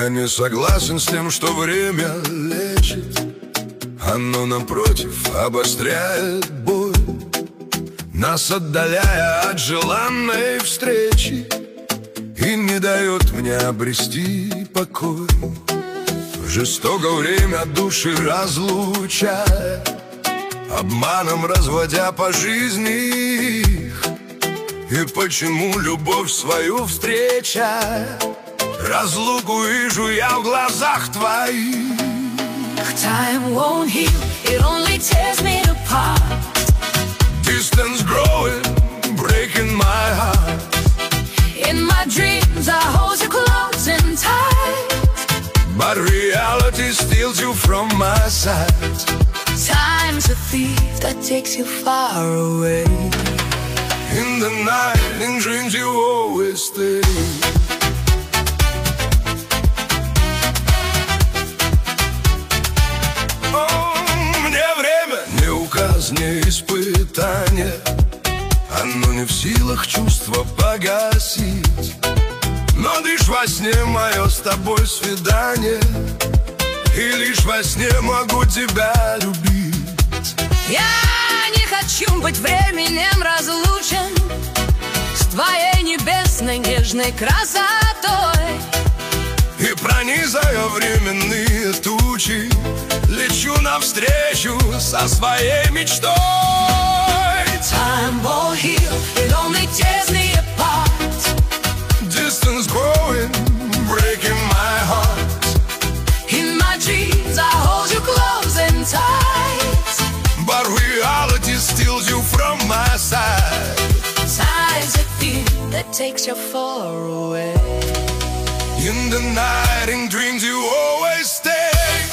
Я не согласен с тем, что время лечит. Оно, напротив, обостряет боль, нас отдаляя от желанной встречи, и не дает мне обрести покой. Жестоко время души разлучая, обманом разводя по жизни их. И почему любовь свою встречая, разлуку вижу я в глазах твоих. Time won't heal, it only tears me apart. Distance growing, breaking my heart. In my dreams I hold you close and tight, but reality steals you from my side. Time's a thief that takes you far away. In the night, in dreams you always stay. Не испытание, оно не в силах чувства погасить. Но лишь во сне мое с тобой свидание, и лишь во сне могу тебя любить. Я не хочу быть временем разлучен с твоей небесной нежной красотой. И пронизая временные тучи, лечу навстречу со своей мечтой. Time won't heal, it only tears me apart. Distance growing, breaking my heart. In my dreams I hold you close and tight, but reality steals you from my side. Time's a thief that takes you far away. In the night, in dreams you always stay.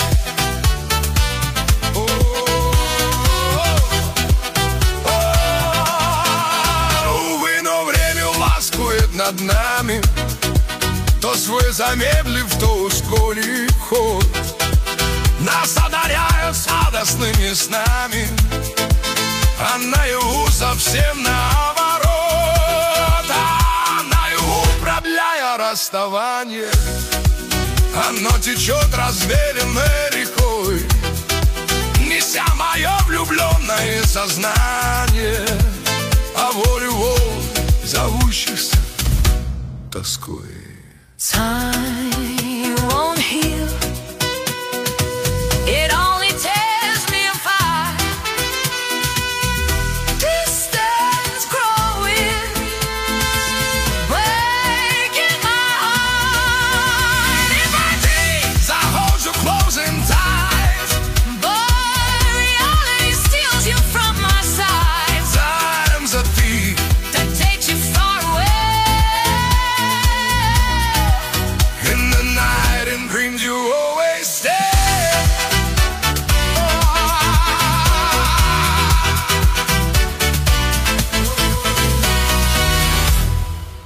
Увы, но время ласкует над нами, то свой замедлив, то ускорив ход, нас одаряя сладостными снами, а наяву совсем наоборот. Управляя расставание, оно течет разверенной рекой, неся мое влюбленное сознание, а волю волн, зовущихся тоской. Time